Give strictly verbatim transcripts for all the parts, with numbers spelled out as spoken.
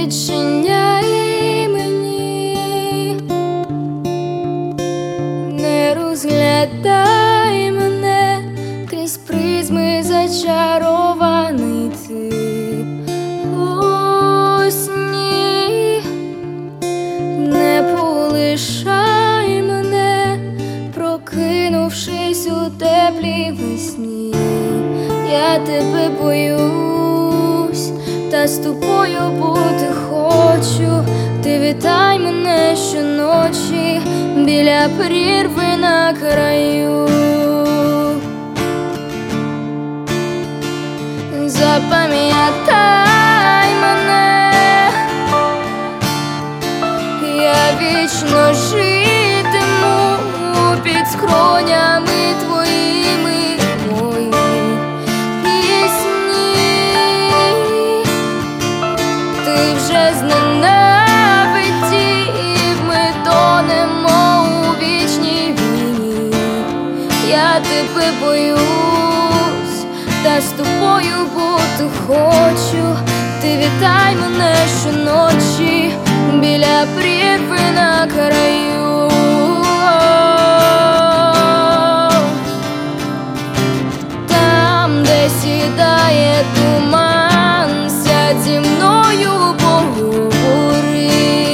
відчиняй мені, не розглядай мене крізь призми зачарований ти. Ось ні, не полишай мене, прокинувшись у теплій весні. Я тебе боюсь, та з тобою бути хочу. Ти вітай мене щоночі біля прірви на краю. Запам'ятай мене, я вічно житиму під скронями твоїми мої пісні. Ти вже зненавидів, ми тонемо у вічній війні. Я тебе боюсь, та з тобою бути хочу. Ти вітай мене щоночі біля прірви на краю. Там, де сідає туман, сядь зі мною поговори.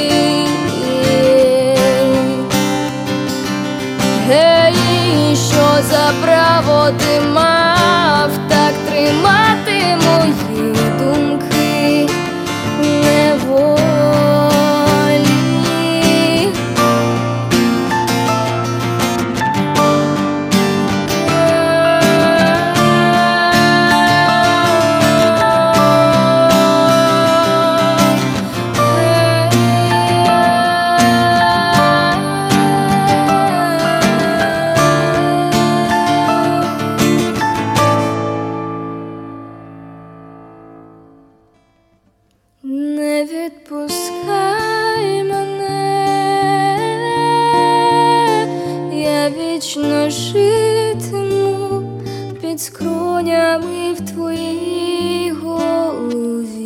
Гей, що за право ти мав так тримати мої думки в неволі? Не відпускай мене, я вічно житиму під скронями в твоїй голові.